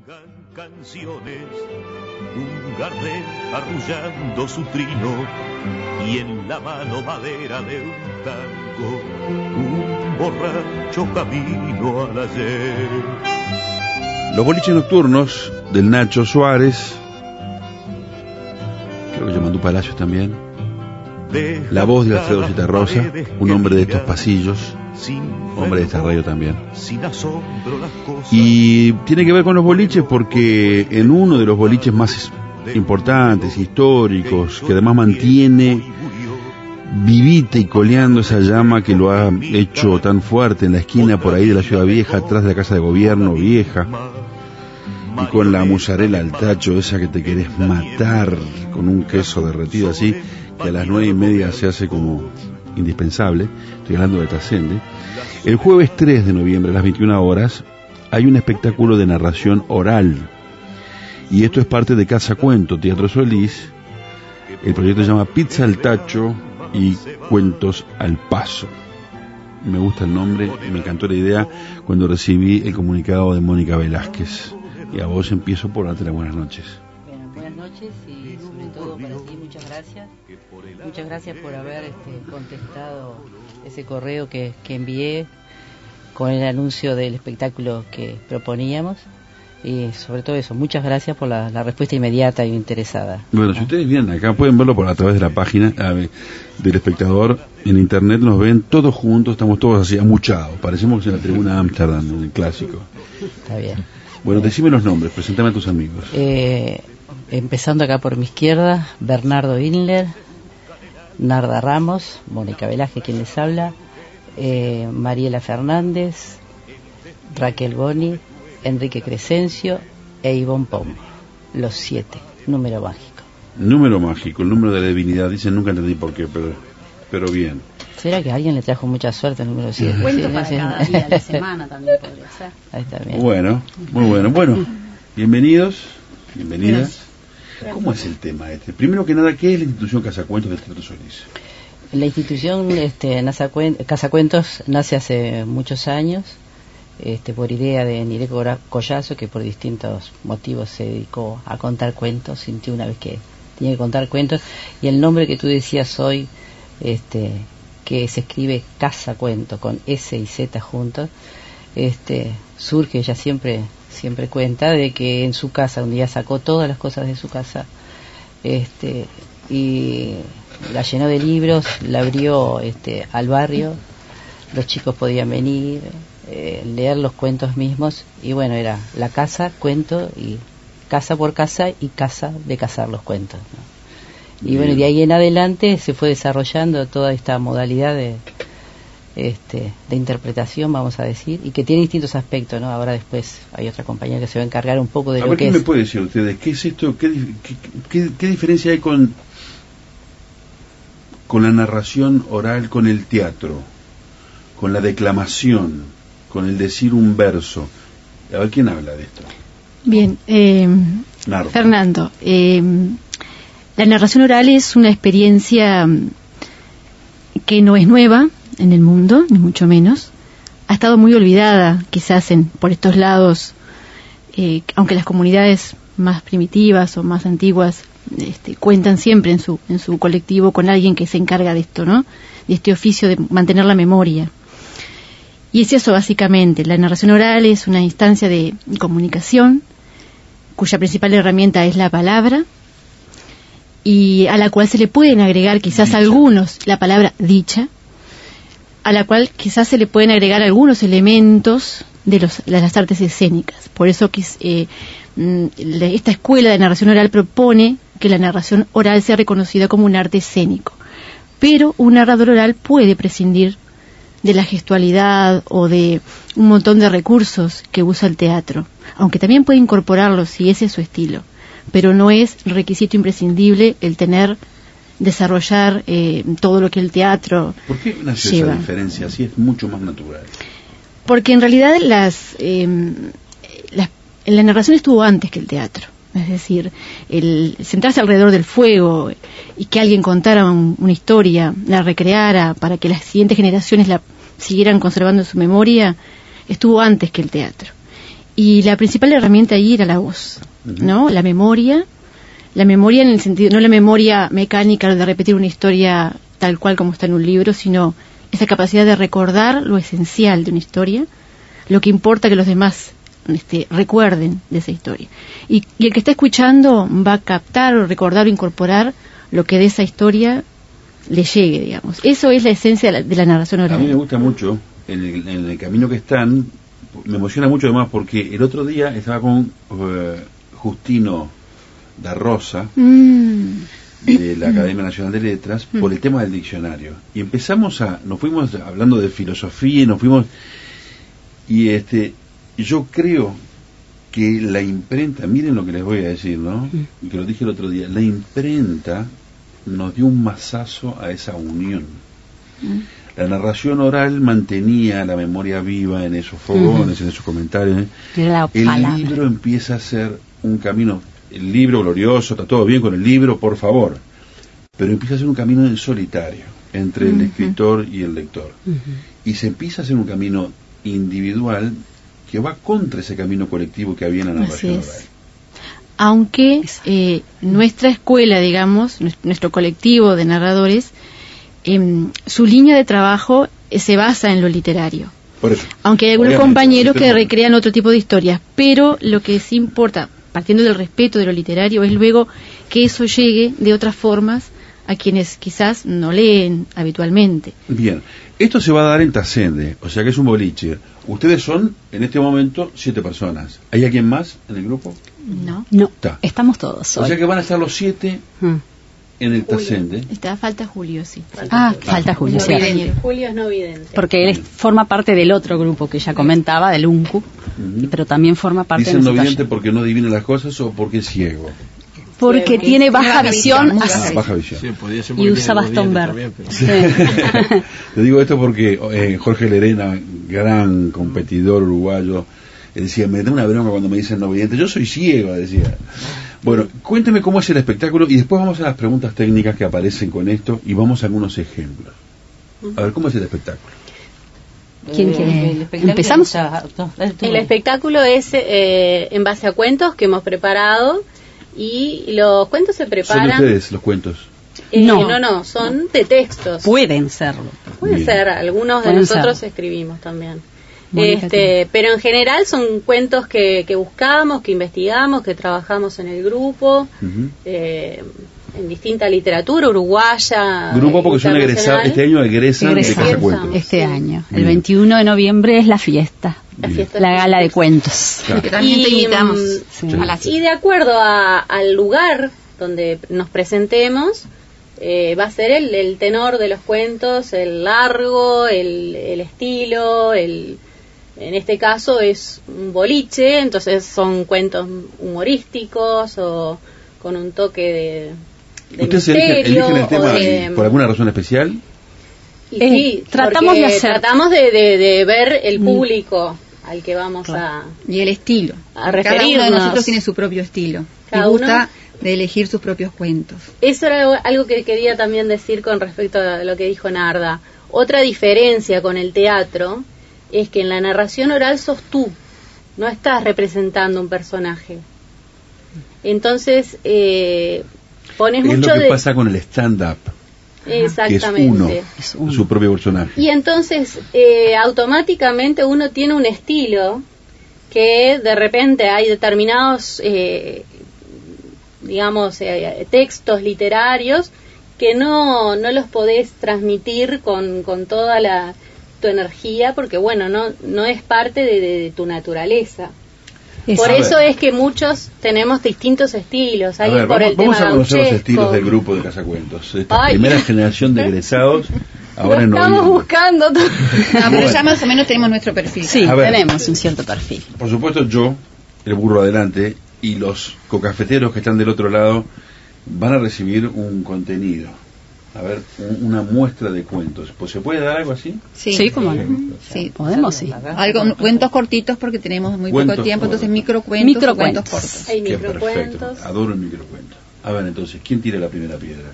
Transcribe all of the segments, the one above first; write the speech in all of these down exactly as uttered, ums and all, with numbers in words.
Canciones, un Gardel arrullando su trino y en la mano madera de un tango, un borracho camino al ayer. Los boliches nocturnos del Nacho Suárez, creo que Yamandú Palacios también, la voz de Alfredo Citarrosa, un hombre de estos pasillos, hombre de esta radio también. Y tiene que ver con los boliches porque en uno de los boliches más importantes, históricos, que además mantiene vivita y coleando esa llama que lo ha hecho tan fuerte en la esquina por ahí de la Ciudad Vieja, atrás de la Casa de Gobierno Vieja, y con la mozzarella al tacho, esa que te querés matar, con un queso derretido así, que a las nueve y media se hace como indispensable. Estoy hablando de Trascende. El jueves tres de noviembre a las veintiuna horas hay un espectáculo de narración oral, y esto es parte de Casa Cuento, Teatro Solís. El proyecto se llama Pizza al Tacho y Cuentos al Paso. Me gusta el nombre, me encantó la idea cuando recibí el comunicado de Mónica Velázquez. Y a vos empiezo por darte las buenas noches. Bueno, buenas noches y sobre todo para ti muchas gracias. Muchas gracias por haber este, contestado ese correo que, que envié con el anuncio del espectáculo que proponíamos. Y sobre todo eso, muchas gracias por la, la respuesta inmediata y interesada. Bueno, si ustedes vienen acá, pueden verlo por a través de la página a ver, del espectador. En internet nos ven todos juntos, estamos todos así amuchados. Parecemos en la tribuna Amsterdam, en el clásico. Está bien. Bueno, decime los nombres, presentame a tus amigos. Eh, empezando acá por mi izquierda, Bernardo Inler, Narda Ramos, Mónica Velázquez, quien les habla, eh, Mariela Fernández, Raquel Boni, Enrique Crescencio e Ivonne Pombo. Los siete, número mágico. Número mágico, el número de la divinidad. Dicen, nunca entendí por qué, pero, pero bien. ¿Será que a alguien le trajo mucha suerte el número siete? Cuento para cada día de la semana también podría ser. Ahí está bien. Bueno, muy bueno. Bueno, bienvenidos, bienvenidas. ¿Cómo es el tema este? Primero que nada, ¿qué es la institución Casacuentos del Teatro Solís? La institución este, Casacuentos nace hace muchos años. Este, por idea de Niré Collazo, que por distintos motivos se dedicó a contar cuentos, sintió una vez que tenía que contar cuentos, y el nombre que tú decías hoy, este, que se escribe Casa Cuento, con S y Z juntos, este, surge, ella siempre, siempre cuenta, de que en su casa, un día sacó todas las cosas de su casa, este, y la llenó de libros, la abrió este, al barrio, los chicos podían venir, Eh, leer los cuentos mismos, y bueno, era la casa, cuento, y casa por casa, y casa de cazar los cuentos, ¿no? Y Bien. Bueno, de ahí en adelante se fue desarrollando toda esta modalidad de este de interpretación, vamos a decir, y que tiene distintos aspectos, ¿no? Ahora después hay otra compañía que se va a encargar un poco de a lo ver, que ¿qué es. me puede decir ustedes? ¿Qué es esto? ¿Qué, qué, qué, qué diferencia hay con con la narración oral, con el teatro, con la declamación, con el decir un verso? A ver, ¿quién habla de esto? Bien, eh, Fernando, eh, la narración oral es una experiencia que no es nueva en el mundo, ni mucho menos. Ha estado muy olvidada, quizás en, por estos lados, eh, aunque las comunidades más primitivas o más antiguas este, cuentan siempre en su, en su colectivo con alguien que se encarga de esto, ¿no? De este oficio de mantener la memoria. Y es eso básicamente, la narración oral es una instancia de comunicación cuya principal herramienta es la palabra, y a la cual se le pueden agregar quizás dicha. algunos, la palabra dicha, a la cual quizás se le pueden agregar algunos elementos de, los, de las artes escénicas. Por eso que eh, esta escuela de narración oral propone que la narración oral sea reconocida como un arte escénico. Pero un narrador oral puede prescindir de la gestualidad o de un montón de recursos que usa el teatro, aunque también puede incorporarlos si ese es su estilo, pero no es requisito imprescindible el tener, desarrollar eh, todo lo que el teatro lleva. ¿Por qué nace esa diferencia? Así es mucho más natural. Porque en realidad las, eh, las la narración estuvo antes que el teatro. Es decir, el sentarse alrededor del fuego y que alguien contara un, una historia, la recreara para que las siguientes generaciones la siguieran conservando en su memoria, estuvo antes que el teatro. y la principal herramienta ahí era la voz, ¿no? La memoria, la memoria en el sentido, no la memoria mecánica de repetir una historia tal cual como está en un libro, sino esa capacidad de recordar lo esencial de una historia, lo que importa que los demás este, recuerden de esa historia. Y, y el que está escuchando va a captar o recordar o incorporar lo que de esa historia le llegue, digamos. Eso es la esencia de la, de la narración oral. A mí me gusta mucho, en el, en el camino que están, me emociona mucho además porque el otro día estaba con uh, Justino da Rosa, mm. de la Academia Nacional de Letras, mm. por el tema del diccionario. Y empezamos a, nos fuimos hablando de filosofía y nos fuimos, y este, yo creo que la imprenta, miren lo que les voy a decir, ¿no? Y que lo dije el otro día, la imprenta nos dio un mazazo a esa unión. Mm. La narración oral mantenía la memoria viva en esos fogones, uh-huh. en esos comentarios. La el palabra. libro empieza a ser un camino, el libro glorioso, está todo bien con el libro, por favor, pero empieza a ser un camino en solitario, entre uh-huh. el escritor y el lector. Uh-huh. Y se empieza a hacer un camino individual que va contra ese camino colectivo que había en la narración oral. Aunque eh, nuestra escuela, digamos, nuestro colectivo de narradores, eh, su línea de trabajo eh, se basa en lo literario. Por eso, aunque hay algunos compañeros que recrean otro tipo de historias, pero lo que sí importa, partiendo del respeto de lo literario, es luego que eso llegue de otras formas a quienes quizás no leen habitualmente. Bien, esto se va a dar en Tasende, o sea que es un boliche. Ustedes son, en este momento, siete personas. ¿Hay alguien más en el grupo? No, no, Ta. estamos todos. O hoy. sea que van a estar los siete hmm. en el Tasende. Está, falta Julio, sí. Falta ah, Julio. falta Julio, sí. Julio es no vidente. Porque él forma parte del otro grupo que ya comentaba, del U N C U, uh-huh. pero también forma parte ¿Dicen de no vidente porque no adivina las cosas o porque es ciego? Porque sí, tiene baja, baja visión, visión ah, baja visión. Sí, podría ser y usa bastón verde. Pero... Sí. Te digo esto porque eh, Jorge Lerena, gran competidor uruguayo, decía, me da una bronca cuando me dicen no vidente, yo soy ciego, decía. Bueno, cuénteme cómo es el espectáculo y después vamos a las preguntas técnicas que aparecen con esto y vamos a algunos ejemplos. A ver, ¿cómo es el espectáculo? ¿Quién quiere? ¿Empezamos? El espectáculo es eh, en base a cuentos que hemos preparado. Y los cuentos se preparan... ¿Son de ustedes los cuentos? Eh, no. no, no, son de textos. Pueden serlo. Pueden Bien. ser, algunos Pueden de nosotros ser. escribimos también. Este, pero en general son cuentos que, que buscamos, que investigamos, que trabajamos en el grupo, uh-huh. eh, en distinta literatura uruguaya. Grupo porque son egresados, este año egresan de Casacuentos. Este año, Bien. el veintiuno de noviembre es la fiesta. La, fiesta la gala de cuentos. Claro. Que también te invitamos. Sí. A la y de acuerdo a, al lugar donde nos presentemos, eh, va a ser el, el tenor de los cuentos, el largo, el, el estilo, el en este caso es un boliche, entonces son cuentos humorísticos o con un toque de, de ¿Ustedes misterio. eligen el tema de, por alguna razón especial? Y eh, sí, tratamos de hacer. Tratamos de, de, de ver el público mm. al que vamos claro. a... Y el estilo. A referirnos. Cada uno de nosotros tiene su propio estilo. Cada y gusta uno de elegir sus propios cuentos. Eso era algo que quería también decir con respecto a lo que dijo Narda. Otra diferencia con el teatro es que en la narración oral sos tú, no estás representando un personaje. Entonces, eh, pones es mucho lo que de... pasa con el stand-up. Exactamente. Que es uno, es uno, su propio personaje. Y entonces, eh, automáticamente uno tiene un estilo que de repente hay determinados, eh, digamos, eh, textos literarios que no, no los podés transmitir con, con toda la tu energía porque bueno no no es parte de, de, de tu naturaleza. Es por eso es que muchos tenemos distintos estilos. Hay ver, por vamos, el tema vamos a conocer gauchesco. Los estilos del grupo de Casacuentos, esta Ay. primera generación de egresados ahora en estamos noviembre. buscando no, pero bueno. Ya más o menos tenemos nuestro perfil. Sí, ver, tenemos un cierto perfil. Por supuesto yo, el burro adelante, y los cocafeteros que están del otro lado van a recibir un contenido. A ver, un, una muestra de cuentos. ¿Pues se puede dar algo así? Sí, sí, como no. Sí, podemos, sí. Algo, cuentos cortitos porque tenemos muy cuentos poco tiempo, cortos. entonces microcuentos, microcuentos cortos. Hay microcuentos. Perfecto. Adoro el microcuento. A ver, entonces, ¿quién tira la primera piedra?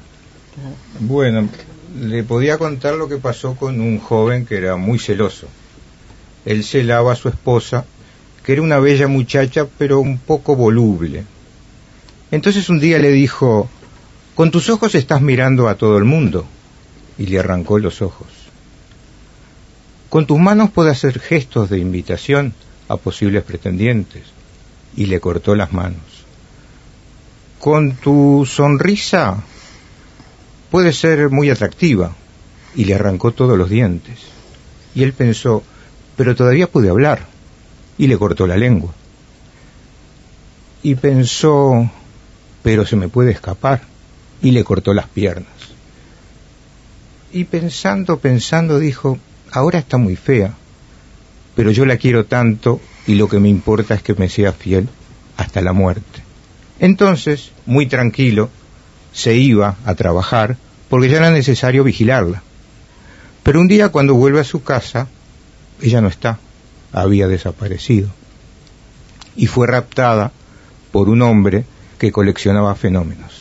Bueno, le podía contar lo que pasó con un joven que era muy celoso. Él celaba a su esposa que era una bella muchacha, pero un poco voluble. Entonces un día le dijo: con tus ojos estás mirando a todo el mundo, y le arrancó los ojos. Con tus manos puedes hacer gestos de invitación a posibles pretendientes, y le cortó las manos. Con tu sonrisa puedes ser muy atractiva, y le arrancó todos los dientes. Y él pensó: pero todavía puede hablar, y le cortó la lengua. Y pensó: pero se me puede escapar, y le cortó las piernas. Y pensando, pensando, dijo: ahora está muy fea, pero yo la quiero tanto, y lo que me importa es que me sea fiel hasta la muerte. Entonces, muy tranquilo, se iba a trabajar, porque ya era necesario vigilarla. Pero un día, cuando vuelve a su casa, ella no está, había desaparecido, y fue raptada por un hombre que coleccionaba fenómenos.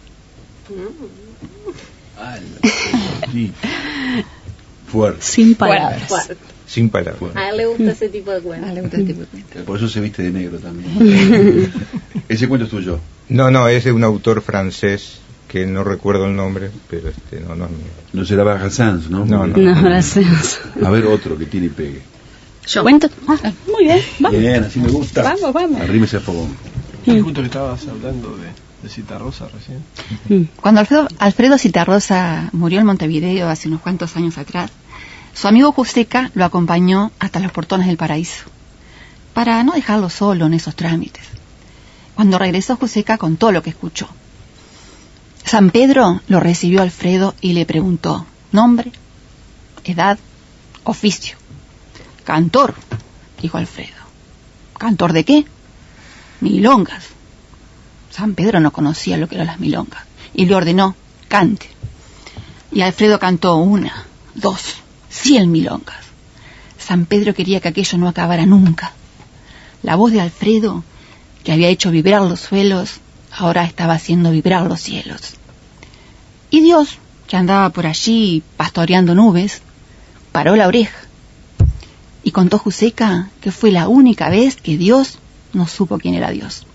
Fuerte. Sin palabras. Fuerte. Sin palabras. A él le gusta ese tipo de cuentos. A él le gusta ese tipo de cuentos. Por eso se viste de negro también. Ese cuento es tuyo. No, no, es de un autor francés que no recuerdo el nombre, pero este no, no es mío. No será Brassens, ¿no? No, no. No, gracias. A ver otro que tire y pegue. Yo cuento. Ah, muy bien, vamos. Bien, así me gusta. Vamos, vamos. Arrímese a fogón. Y justo que estabas hablando de, de Citarrosa recién. Mm. Cuando Alfredo, Alfredo Citarrosa murió en Montevideo hace unos cuantos años atrás, su amigo Juseca lo acompañó hasta los portones del paraíso, para no dejarlo solo en esos trámites. Cuando regresó, Juseca contó lo que escuchó. San Pedro lo recibió a Alfredo y le preguntó: nombre, edad, oficio. Cantor, dijo Alfredo. ¿Cantor de qué? Milongas. San Pedro no conocía lo que eran las milongas y le ordenó: cante. Y Alfredo cantó una, dos, cien milongas. San Pedro quería que aquello no acabara nunca. La voz de Alfredo, que había hecho vibrar los suelos, ahora estaba haciendo vibrar los cielos. Y Dios, que andaba por allí pastoreando nubes, paró la oreja y contó Juseca que fue la única vez que Dios no supo quién era Dios.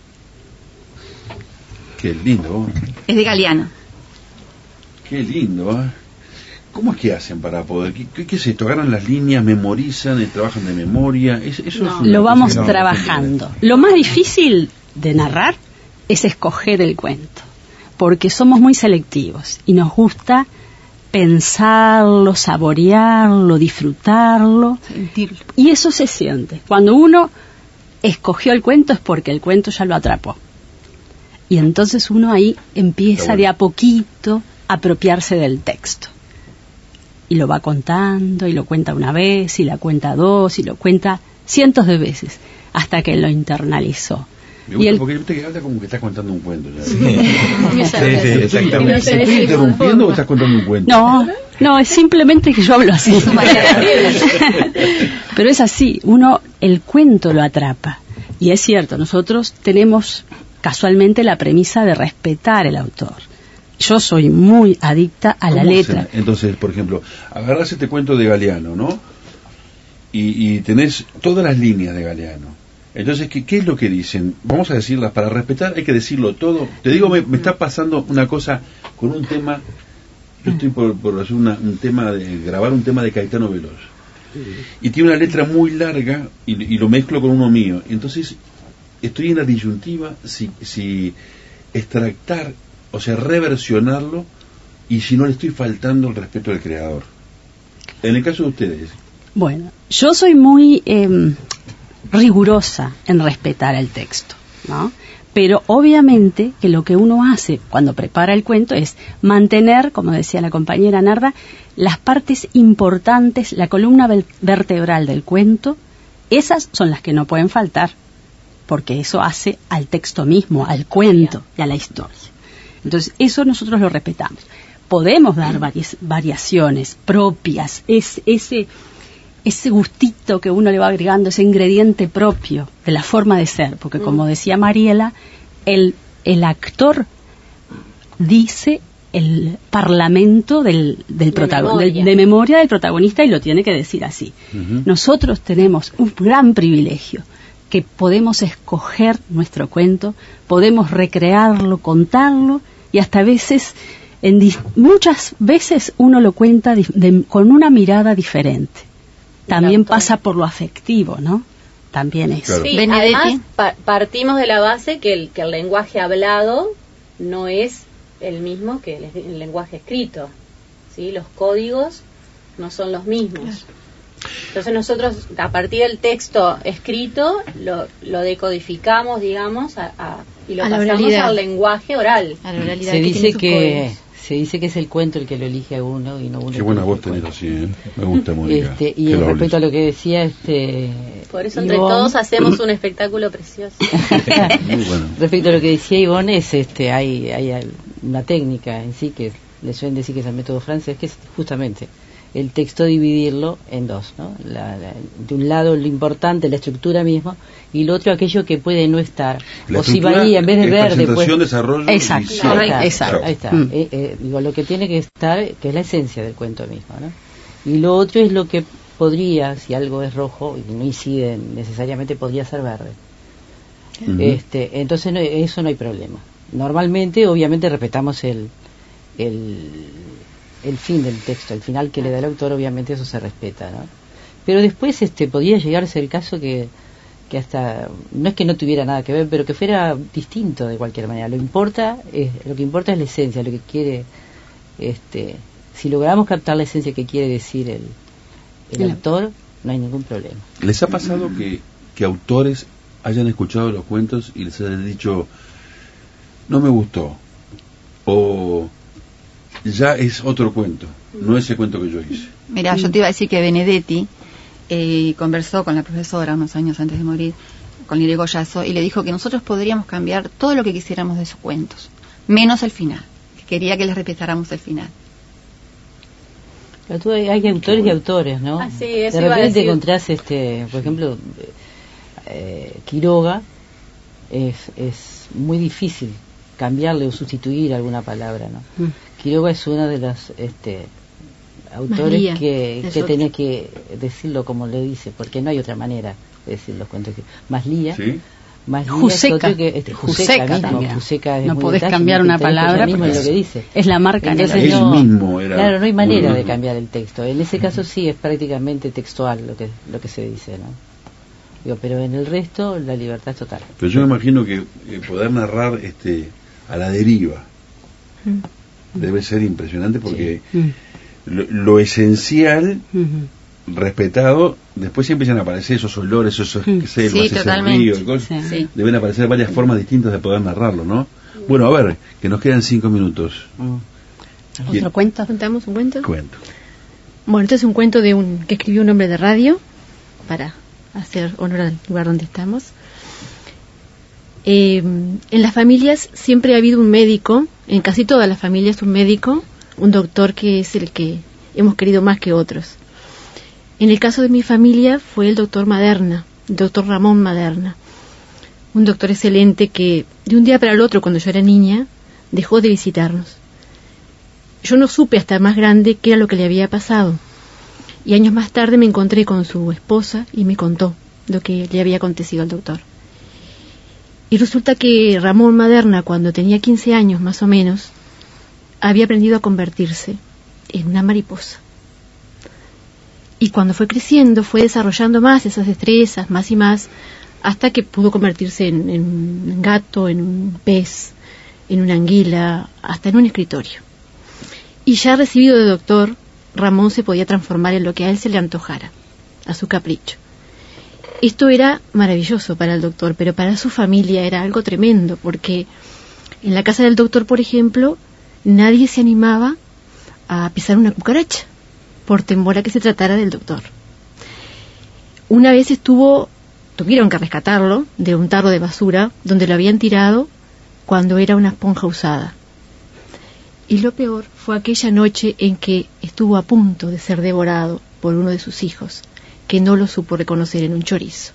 Qué lindo. Es de Galeano. Qué lindo, ¿eh? ¿Cómo es que hacen para poder? ¿Qué, qué, qué es esto? ¿Agarran las líneas, memorizan, trabajan de memoria? Es, eso No, es lo vamos no, trabajando. No, lo más difícil de narrar es escoger el cuento, porque somos muy selectivos y nos gusta pensarlo, saborearlo, disfrutarlo. Sentirlo. Y eso se siente. Cuando uno escogió el cuento es porque el cuento ya lo atrapó. Y entonces uno ahí empieza bueno. de a poquito a apropiarse del texto. Y lo va contando, y lo cuenta una vez, y la cuenta dos, y lo cuenta cientos de veces, hasta que lo internalizó. Me gusta y el... porque te habla como que estás contando un cuento. Ya. Sí, sí, sí, exactamente. ¿Te estoy interrumpiendo o estás contando un cuento? No, no, es simplemente que yo hablo así. Pero es así, uno, el cuento lo atrapa. Y es cierto, nosotros tenemos casualmente la premisa de respetar el autor. Yo soy muy adicta a la letra. Hacen? Entonces, por ejemplo, agarrás este cuento de Galeano, ¿no? Y, y tenés todas las líneas de Galeano. Entonces, ¿qué, ¿qué es lo que dicen? Vamos a decirlas, para respetar hay que decirlo todo. Te digo, me, me está pasando una cosa con un tema, yo estoy por, por hacer una, un tema, de grabar un tema de Caetano Veloz. Y tiene una letra muy larga y, y lo mezclo con uno mío. Entonces, estoy en la disyuntiva si, si extractar, o sea, reversionarlo, y si no le estoy faltando el respeto al creador. En el caso de ustedes. Bueno, yo soy muy eh, rigurosa en respetar el texto, ¿no? Pero obviamente que lo que uno hace cuando prepara el cuento es mantener, como decía la compañera Narda, las partes importantes, la columna vertebral del cuento, esas son las que no pueden faltar, porque eso hace al texto mismo, al cuento y a la historia. Entonces, eso nosotros lo respetamos. Podemos dar varias, variaciones propias, es, ese, ese gustito que uno le va agregando, ese ingrediente propio de la forma de ser, porque como decía Mariela, el, el actor dice el parlamento del, del de, protagon- memoria. Del, de memoria del protagonista y lo tiene que decir así. Uh-huh. Nosotros tenemos un gran privilegio, que podemos escoger nuestro cuento, podemos recrearlo, contarlo, y hasta a veces, en di- muchas veces uno lo cuenta di- de, con una mirada diferente. También pasa por lo afectivo, ¿no? También es. Claro. Sí, Benedetti. además pa- partimos de la base que el, que el lenguaje hablado no es el mismo que el, el lenguaje escrito, ¿sí? Los códigos no son los mismos. Entonces nosotros, a partir del texto escrito, lo, lo decodificamos, digamos, a, a, y lo A la pasamos oralidad. al lenguaje oral. A la oralidad Se que dice tiene sus que códigos. se dice que es el cuento el que lo elige a uno y no uno. Qué el buena que voz elige el tenés cuento. así, ¿eh? Me gusta, Mónica. Este, y Que lo respecto a hables. lo que decía este Por eso entre Ivonne, todos hacemos un espectáculo precioso. Muy bueno. respecto a lo que decía Ivonne, es este hay hay una técnica en sí que le suelen decir que es el método francés, que es justamente el texto dividirlo en dos, ¿no? La- la- de un lado lo importante, la estructura misma, y lo otro aquello que puede no estar. La O si estructura va ahí en vez de es verde, pues presentación, desarrollo y Exacto, cierre. ahí está, exacto. ahí está. Mm. Eh, eh, digo, lo que tiene que estar, que es la esencia del cuento mismo, ¿no? Y lo otro es lo que podría, si algo es rojo y no incide necesariamente, podría ser verde. Ujú. Este, entonces no, eso no hay problema. Normalmente, obviamente, respetamos el, el el fin del texto, el final que le da el autor, obviamente eso se respeta, ¿no? Pero después este podría llegarse el caso que, que hasta, no es que no tuviera nada que ver, pero que fuera distinto de cualquier manera. Lo importa es, lo que importa es la esencia, lo que quiere, este, si logramos captar la esencia que quiere decir el, el El autor, no hay ningún problema. ¿Les ha pasado que, que autores hayan escuchado los cuentos y les hayan dicho, no me gustó, o ya es otro cuento, no ese cuento que yo hice? Mira, yo te iba a decir que Benedetti eh, conversó con la profesora unos años antes de morir, con Lire Goyazo, y le dijo que nosotros podríamos cambiar todo lo que quisiéramos de sus cuentos, menos el final, que quería que les respetáramos el final. Pero tú hay, hay autores y autores, ¿no? Ah, sí, eso de iba a repente te decir. encontrás, este, por ejemplo, eh, Quiroga, es, es muy difícil cambiarle o sustituir alguna palabra, ¿no? Mm. Quiroga es uno de los este, autores Maslía, que, es que otro. tenés que decirlo como le dice, porque no hay otra manera de decir los cuentos. Que, Maslía, ¿Sí? Maslía es Juseca. otro que, este, Juseca, Juseca mismo, también. Juseca es No muy podés detalle, cambiar muy una pintoresco, palabra es lo mismo porque es lo que dice. es la marca en el Entonces, Él no- mismo era Claro, no hay manera uno. de cambiar el texto. En ese caso sí es prácticamente textual lo que lo que se dice, ¿no? Digo, pero en el resto la libertad es total. Pero yo me imagino que eh, poder narrar este a la deriva debe ser impresionante porque Mm. lo, lo esencial Ujú. respetado, después sí empiezan a aparecer esos olores, esos Mm. selvas, Sí, ese totalmente. río y cosas. Sí. Sí. Deben aparecer varias formas distintas de poder narrarlo, ¿no? Bueno, a ver, que nos quedan cinco minutos. Mm. Bien. ¿Otro cuento? ¿Contamos un cuento? Cuento. Bueno, este es un cuento de un que escribió un hombre de radio para hacer honor al lugar donde estamos. Eh, en las familias siempre ha habido un médico, en casi todas las familias un médico, un doctor que es el que hemos querido más que otros. En el caso de mi familia fue el doctor Maderna, el doctor Ramón Maderna, un doctor excelente que de un día para el otro, cuando yo era niña, dejó de visitarnos. Yo no supe hasta más grande qué era lo que le había pasado. Y años más tarde me encontré con su esposa y me contó lo que le había acontecido al doctor. Y resulta que Ramón Maderna, cuando tenía quince años más o menos, había aprendido a convertirse en una mariposa. Y cuando fue creciendo, fue desarrollando más esas destrezas, más y más, hasta que pudo convertirse en, en un gato, en un pez, en una anguila, hasta en un escritorio. Y ya recibido de doctor, Ramón se podía transformar en lo que a él se le antojara, a su capricho. Esto era maravilloso para el doctor, pero para su familia era algo tremendo, porque en la casa del doctor, por ejemplo, nadie se animaba a pisar una cucaracha, por temor a que se tratara del doctor. Una vez estuvo, tuvieron que rescatarlo de un tarro de basura, donde lo habían tirado cuando era una esponja usada. Y lo peor fue aquella noche en que estuvo a punto de ser devorado por uno de sus hijos, que no lo supo reconocer en un chorizo.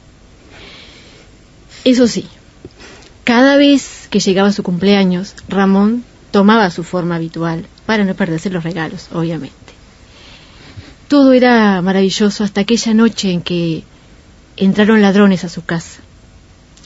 Eso sí, cada vez que llegaba su cumpleaños, Ramón tomaba su forma habitual para no perderse los regalos, obviamente. Todo era maravilloso hasta aquella noche en que entraron ladrones a su casa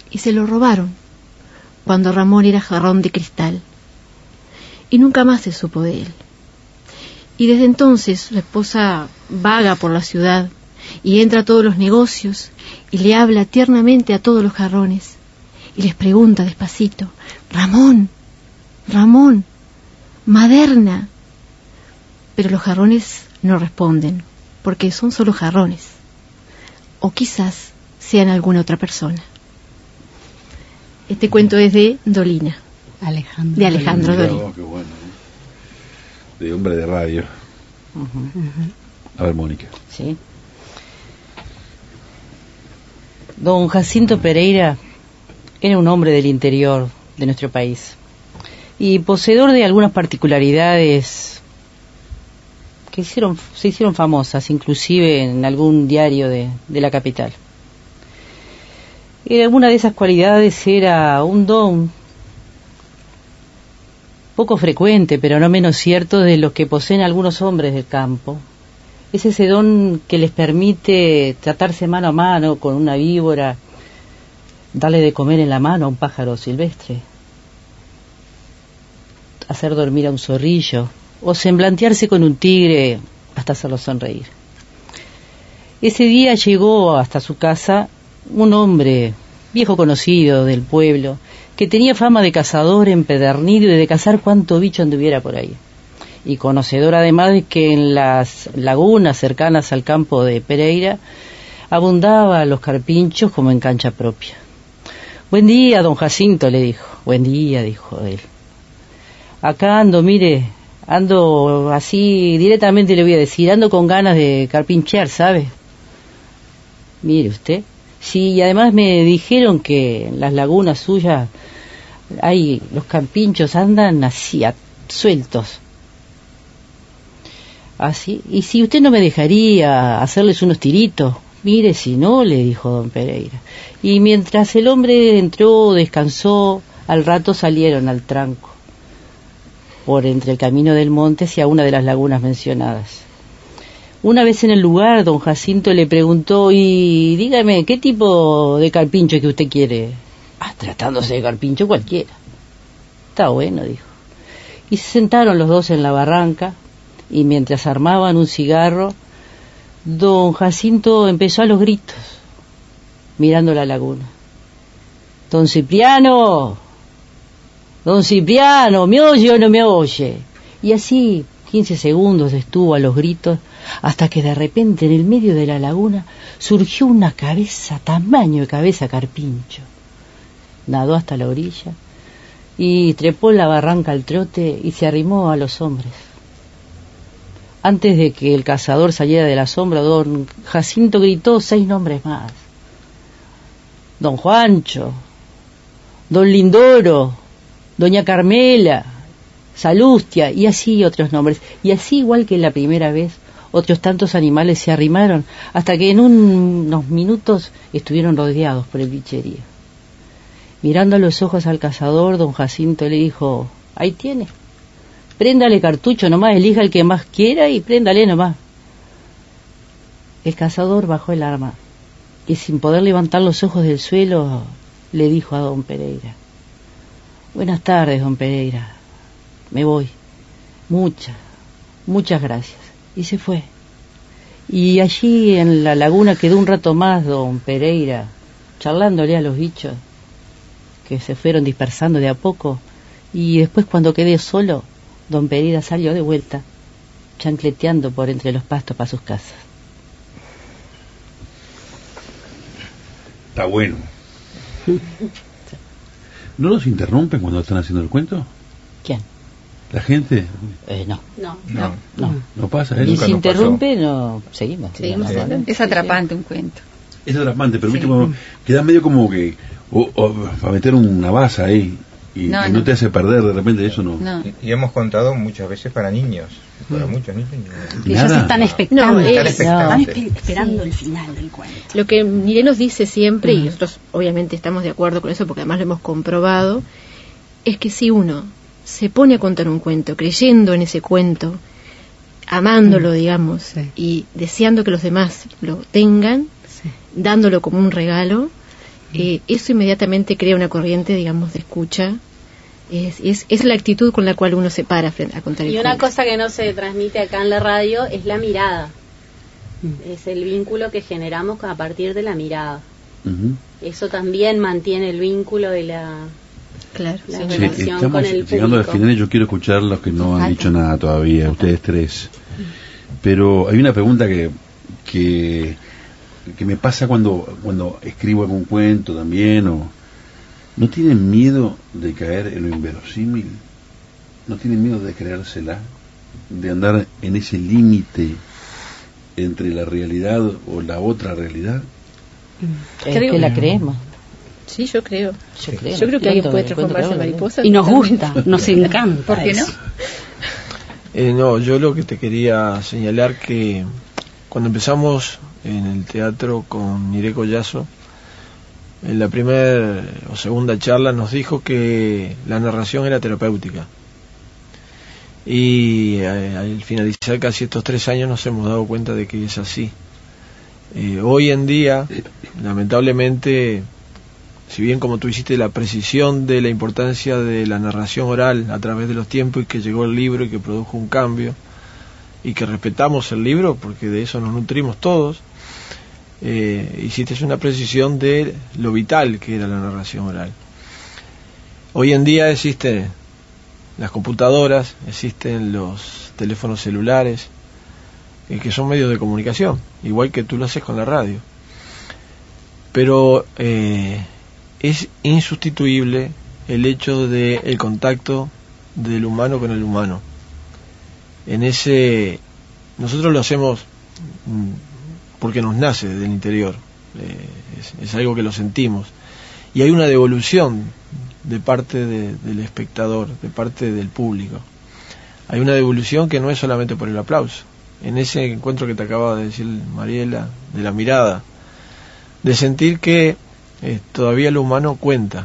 y se lo robaron cuando Ramón era jarrón de cristal. Y nunca más se supo de él. Y desde entonces su esposa vaga por la ciudad y entra a todos los negocios y le habla tiernamente a todos los jarrones y les pregunta despacito: Ramón, Ramón, Maderna. Pero los jarrones no responden, porque son solo jarrones, o quizás sean alguna otra persona. Este cuento es de Dolina, Alejandro de Alejandro Dolina. Dolina. Oh, qué bueno. De hombre de radio. Uh-huh. A ver, Mónica. Sí. Don Jacinto Pereira era un hombre del interior de nuestro país y poseedor de algunas particularidades que hicieron, se hicieron famosas, inclusive en algún diario de, de la capital. Y alguna de esas cualidades era un don poco frecuente, pero no menos cierto, de los que poseen algunos hombres del campo. Es ese don que les permite tratarse mano a mano con una víbora, darle de comer en la mano a un pájaro silvestre, hacer dormir a un zorrillo, o semblantearse con un tigre hasta hacerlo sonreír. Ese día llegó hasta su casa un hombre viejo conocido del pueblo, que tenía fama de cazador empedernido y de cazar cuanto bicho anduviera por ahí, y conocedor además de que en las lagunas cercanas al campo de Pereira abundaban los carpinchos como en cancha propia. Buen día, don Jacinto, le dijo. Buen día, dijo él. Acá ando, mire, ando así, directamente le voy a decir, ando con ganas de carpinchear, ¿sabe? Mire usted. Sí, y además me dijeron que en las lagunas suyas hay, los carpinchos andan así, a, sueltos. Así, y si usted no me dejaría hacerles unos tiritos, mire si no, le dijo don Pereira. Y mientras el hombre entró, descansó, al rato salieron al tranco, por entre el camino del monte hacia una de las lagunas mencionadas. Una vez en el lugar, don Jacinto le preguntó: y dígame, ¿qué tipo de carpincho que usted quiere? Ah, tratándose de carpincho cualquiera. Está bueno, dijo. Y se sentaron los dos en la barranca, y mientras armaban un cigarro, don Jacinto empezó a los gritos, mirando la laguna. Don Cipriano, don Cipriano, ¿me oye o no me oye? Y así quince segundos estuvo a los gritos, hasta que de repente en el medio de la laguna surgió una cabeza, tamaño de cabeza carpincho. Nadó hasta la orilla y trepó la barranca al trote y se arrimó a los hombres. Antes de que el cazador saliera de la sombra, don Jacinto gritó seis nombres más: don Juancho, don Lindoro, doña Carmela, Salustia, y así otros nombres. Y así, igual que la primera vez, otros tantos animales se arrimaron, hasta que en un, unos minutos estuvieron rodeados por el bicherío. Mirando a los ojos al cazador, don Jacinto le dijo: ahí tiene, préndale cartucho nomás, elija el que más quiera y préndale nomás. El cazador bajó el arma y, sin poder levantar los ojos del suelo, le dijo a don Pereira: buenas tardes, don Pereira, me voy, muchas, muchas gracias. Y se fue. Y allí en la laguna quedó un rato más don Pereira, charlándole a los bichos que se fueron dispersando de a poco, y después, cuando quedé solo, don Pereira salió de vuelta, chancleteando por entre los pastos para sus casas. Está bueno. ¿No los interrumpen cuando están haciendo el cuento? ¿Quién? ¿La gente? Eh, no. No, no, no. ¿No pasa? Y Nunca si nos interrumpe, no, seguimos. Seguimos. Sí, no, Es atrapante un cuento. Es atrapante, pero Sí. viste como queda medio como que o, o, para meter una baza ahí y No, y no, no. te hace perder de repente eso, no. No. Y, y hemos contado muchas veces para niños, para Mm. muchos niños. Que ellos Nada. están expectando, No, Están es- están expectantes. espe- esperando Sí. el final del cuento. Lo que Miré nos dice siempre, y Mm. nosotros obviamente estamos de acuerdo con eso porque además lo hemos comprobado, es que si uno se pone a contar un cuento creyendo en ese cuento, amándolo, digamos, Sí. y deseando que los demás lo tengan, Sí. dándolo como un regalo, eh, eso inmediatamente crea una corriente, digamos, de escucha. Es, es, es la actitud con la cual uno se para frente a contar el Y cuento. una cosa que no se transmite acá en la radio es la mirada. Mm. Es el vínculo que generamos a partir de la mirada. Uh-huh. Eso también mantiene el vínculo de la, claro, la sí. relación Sí, estamos con el llegando público. al final y yo quiero escuchar a los que no han dicho nada todavía, ustedes tres. Pero hay una pregunta que que, que me pasa cuando cuando escribo algún cuento también, o ¿no tienen miedo de caer en lo inverosímil? ¿No tienen miedo de creérsela? ¿De andar en ese límite entre la realidad o la otra realidad? Es que la creemos. Sí, yo creo. Yo creo, yo creo que alguien puede transformarse en mariposa. Y nos gusta, nos encanta. ¿Por qué no? Eh, no, yo lo que te quería señalar que cuando empezamos en el teatro con Niré Collazo, en la primera o segunda charla nos dijo que la narración era terapéutica. Y eh, al finalizar casi estos tres años nos hemos dado cuenta de que es así. Eh, hoy en día, lamentablemente, si bien como tú hiciste la precisión de la importancia de la narración oral a través de los tiempos y que llegó el libro y que produjo un cambio y que respetamos el libro porque de eso nos nutrimos todos, eh, hiciste una precisión de lo vital que era la narración oral. Hoy en día existen las computadoras, existen los teléfonos celulares, eh, que son medios de comunicación, igual que tú lo haces con la radio. Pero eh, es insustituible el hecho de el contacto del humano con el humano. En ese, nosotros lo hacemos porque nos nace del interior, eh, es, es algo que lo sentimos, y hay una devolución de parte de, del espectador, de parte del público. Hay una devolución que no es solamente por el aplauso. En ese encuentro que te acaba de decir Mariela, de la mirada, de sentir que eh, todavía lo humano cuenta,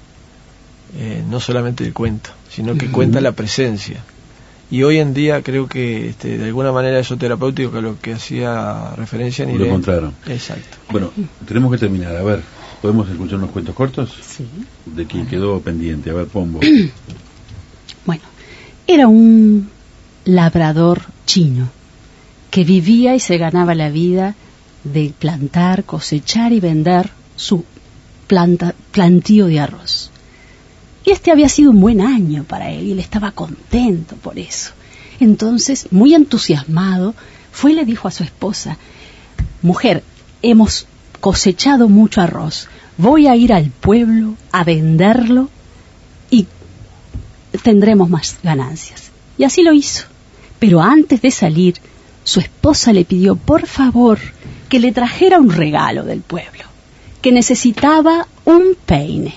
eh, no solamente el cuento, sino que uh-huh. cuenta la presencia. Y hoy en día creo que este, de alguna manera eso terapéutico, que a lo que hacía referencia Niré. Lo encontraron. Exacto. Bueno, tenemos que terminar. A ver, ¿podemos escuchar unos cuentos cortos? Sí. De quien quedó pendiente. A ver, Pombo. Bueno, era un labrador chino que vivía y se ganaba la vida de plantar, cosechar y vender su planta, plantío de arroz. Y este había sido un buen año para él y él estaba contento por eso. Entonces, muy entusiasmado, fue y le dijo a su esposa: mujer, hemos cosechado mucho arroz, voy a ir al pueblo a venderlo y tendremos más ganancias. Y así lo hizo. Pero antes de salir, su esposa le pidió por favor que le trajera un regalo del pueblo, que necesitaba un peine.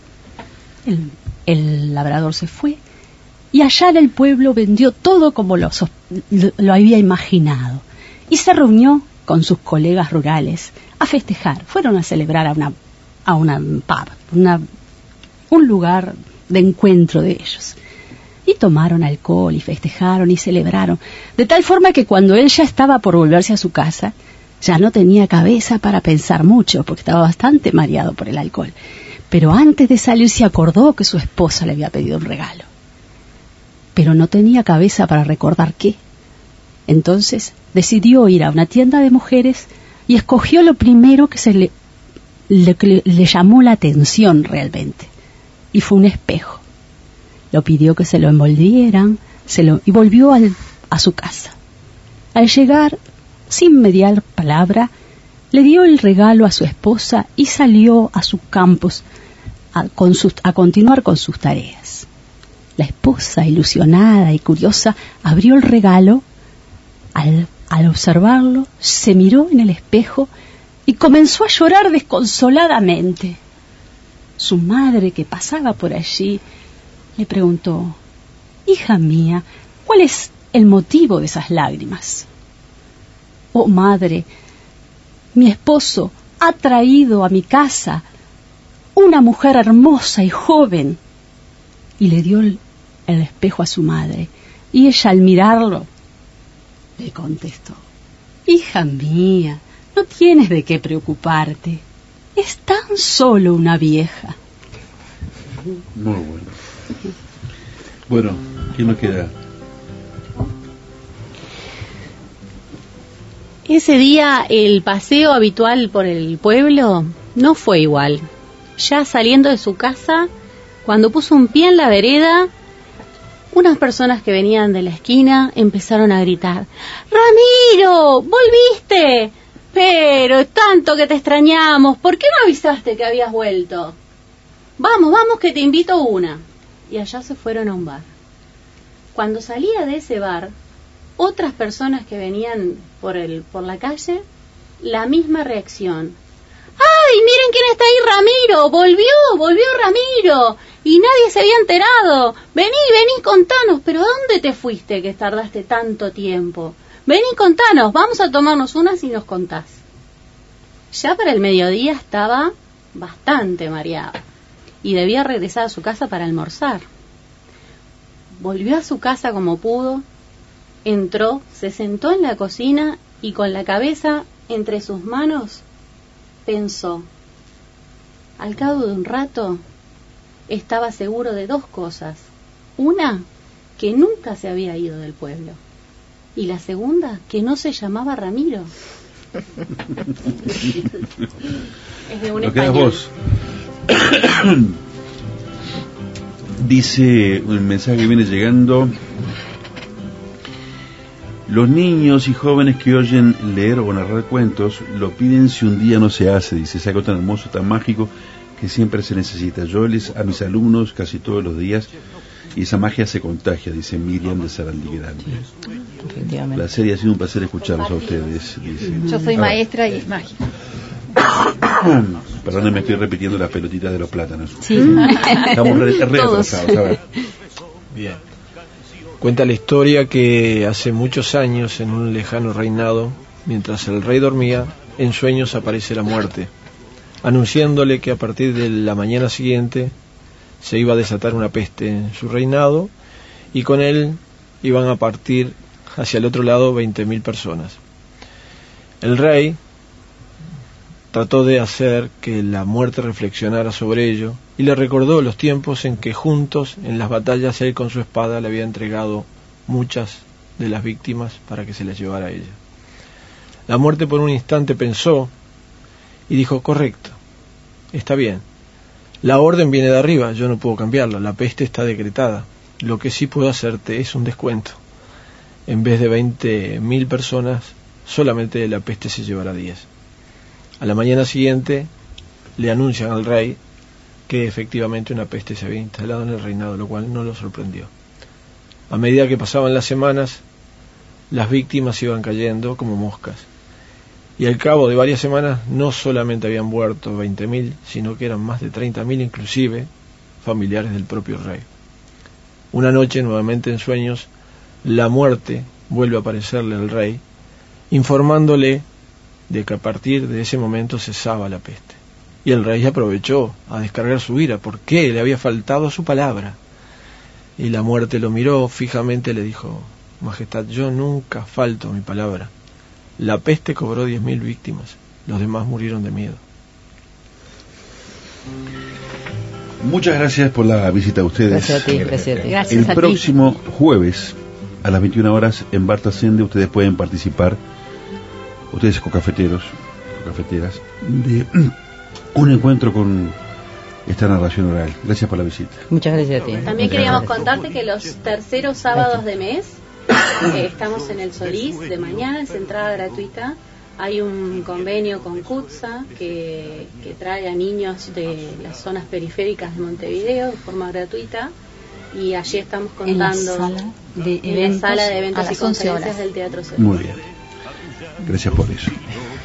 El, el labrador se fue y allá en el pueblo vendió todo como lo, lo, lo había imaginado y se reunió con sus colegas rurales a festejar. Fueron a celebrar a una, a una pub, una, un lugar de encuentro de ellos. Y tomaron alcohol y festejaron y celebraron, de tal forma que cuando él ya estaba por volverse a su casa, ya no tenía cabeza para pensar mucho, porque estaba bastante mareado por el alcohol. Pero antes de salir se acordó que su esposa le había pedido un regalo. Pero no tenía cabeza para recordar qué. Entonces decidió ir a una tienda de mujeres y escogió lo primero que se le, le, le, le llamó la atención realmente. Y fue un espejo. Lo pidió que se lo envolvieran se lo, y volvió al, a su casa. Al llegar, sin mediar palabra, le dio el regalo a su esposa y salió a sus campos a, con sus, a continuar con sus tareas. La esposa, ilusionada y curiosa, abrió el regalo. Al, al observarlo, se miró en el espejo y comenzó a llorar desconsoladamente. Su madre, que pasaba por allí, le preguntó: hija mía, ¿cuál es el motivo de esas lágrimas? Oh madre, mi esposo ha traído a mi casa una mujer hermosa y joven. Y le dio el, el espejo a su madre, y ella al mirarlo le contestó: hija mía, no tienes de qué preocuparte, es tan solo una vieja. Muy bueno. Bueno, ¿quién nos queda? Ese día el paseo habitual por el pueblo no fue igual. Ya saliendo de su casa, cuando puso un pie en la vereda, unas personas que venían de la esquina empezaron a gritar: ¡Ramiro! ¡Volviste! Pero tanto que te extrañamos, ¿por qué no avisaste que habías vuelto? Vamos, vamos que te invito una. Y allá se fueron a un bar. Cuando salía de ese bar, otras personas que venían por el por la calle, la misma reacción. ¡Ay, miren quién está ahí, Ramiro! ¡Volvió, volvió Ramiro! Y nadie se había enterado. Vení, vení, contanos. ¿Pero dónde te fuiste que tardaste tanto tiempo? Vení, contanos, vamos a tomarnos unas y nos contás. Ya para el mediodía estaba bastante mareado y debía regresar a su casa para almorzar. Volvió a su casa como pudo, entró, se sentó en la cocina y con la cabeza entre sus manos pensó. Al cabo de un rato estaba seguro de dos cosas. Una, que nunca se había ido del pueblo. Y la segunda, que no se llamaba Ramiro. Es de un Lo quedas español. vos. Dice un mensaje que viene llegando: los niños y jóvenes que oyen leer o narrar cuentos lo piden si un día no se hace. Dice, es algo tan hermoso, tan mágico que siempre se necesita. Yo les a mis alumnos casi todos los días y esa magia se contagia, dice Miriam de Sarandí Grande. La serie ha sido un placer escucharlos a ustedes, dice. Yo soy Ah, maestra y mágica. Perdónenme, estoy repitiendo las pelotitas de los plátanos. Sí. Estamos re, re Todos. atrasados, a ver. Bien. Cuenta la historia que hace muchos años, en un lejano reinado, mientras el rey dormía, en sueños aparece la muerte, anunciándole que a partir de la mañana siguiente se iba a desatar una peste en su reinado y con él iban a partir hacia el otro lado veinte mil personas. El rey trató de hacer que la muerte reflexionara sobre ello y le recordó los tiempos en que juntos en las batallas él con su espada le había entregado muchas de las víctimas para que se las llevara a ella. La muerte por un instante pensó y dijo: correcto, está bien, la orden viene de arriba, yo no puedo cambiarla, la peste está decretada, lo que sí puedo hacerte es un descuento. En vez de veinte mil personas, solamente la peste se llevará diez. A la mañana siguiente le anuncian al rey que efectivamente una peste se había instalado en el reinado, lo cual no lo sorprendió. A medida que pasaban las semanas, las víctimas iban cayendo como moscas. Y al cabo de varias semanas no solamente habían muerto veinte mil, sino que eran más de treinta mil, inclusive familiares del propio rey. Una noche, nuevamente en sueños, la muerte vuelve a aparecerle al rey, informándole de que a partir de ese momento cesaba la peste. Y el rey aprovechó a descargar su ira, porque le había faltado a su palabra. Y la muerte lo miró fijamente y le dijo: Majestad, yo nunca falto a mi palabra. La peste cobró diez mil víctimas, los demás murieron de miedo. Muchas gracias por la visita a ustedes. Gracias a ti, gracias a ti. Gracias El a ti. próximo jueves a las veintiuna horas en Bar Trascende ustedes pueden participar, ustedes cocafeteros, cocafeteras, de un encuentro con esta narración oral. Gracias por la visita. Muchas gracias a ti. También Muchas queríamos gracias. contarte que los terceros sábados de mes eh, estamos en el Solís de mañana, es entrada gratuita. Hay un convenio con CUTSA que, que trae a niños de las zonas periféricas de Montevideo de forma gratuita. Y allí estamos En la contando sala de en eventos, la sala de a eventos y las once conferencias horas. del Teatro Cerro. Muy bien. Gracias por eso.